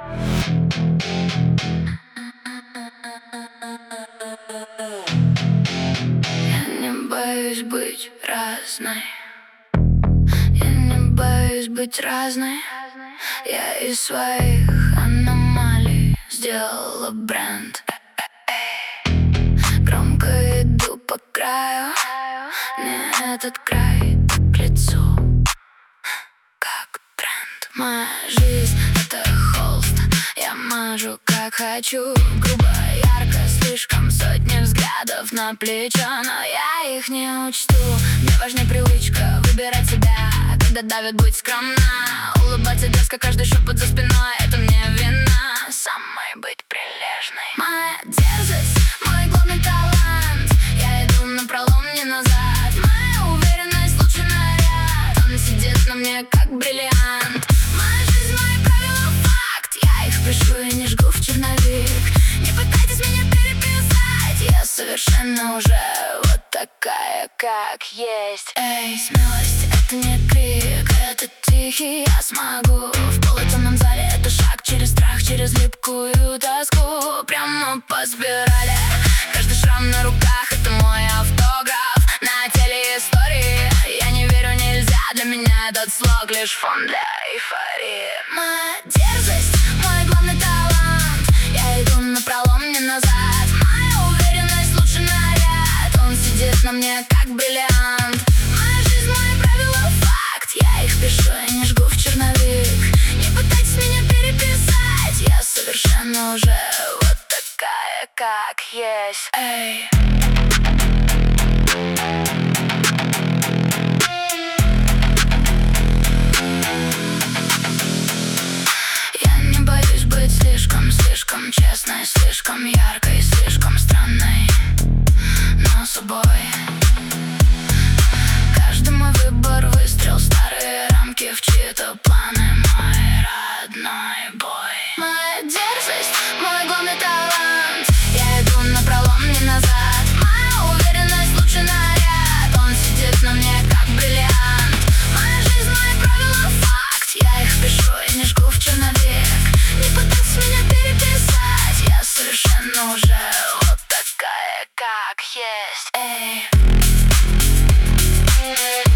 Я не боюсь быть разной. Я не боюсь быть разной. Я из своих аномалий сделала бренд. Громко иду по краю, не этот край, к лицу, как тренд. Моя жизнь — это холст. Я мажу как хочу, грубо, ярко, слишком сотни взглядов на плечо, но я их не учту. Мне важнее привычка выбирать себя, когда давит быть скромна. Улыбаться дерзко, каждый шепот за спиной — это мне вина. Самой быть прилежной. Моя дерзость — мой главный талант. Я иду напролом, не назад. Моя уверенность — лучший наряд. Он сидит на мне как бриллиант. Моя жизнь — мои правила, факт. Я их пишу и не жгу в черновик. Не пытайтесь меня переписать. Я совершенно уже вот такая, как есть. Эй, смелость — это не крик, это тихий я смогу. В полутемном зале это шаг через страх, через липкую тоску. Прямо по спирали. Каждый шрам на руках — это мой автограф. На теле истории. Я не верю, нельзя. Для меня этот слог лишь фон для эйфории. Моя дерзость — мой главный талант. Я иду напролом, не назад. Моя уверенность — лучший наряд. Он сидит на мне как бриллиант. Моя жизнь — мои правила, факт. Я их пишу и не жгу в черновик. Не пытайтесь меня переписать. Я совершенно уже вот такая, как есть. Эй. Я не боюсь быть слишком честной, слишком яркой, слишком странной, но собой. Каждый мой выбор — выстрел в старые рамки, в чьи-то планы. Мой родной бой. Моя дерзость — мой главный талант. Я иду напролом, не назад. Моя уверенность — лучший наряд. Он сидит на мне как бриллиант. Моя жизнь — мои правила, факт. Я их пишу и не жгу в черновик. Не пытайтесь меня переписать. Я совершенно уже вот такая, как есть. Эй.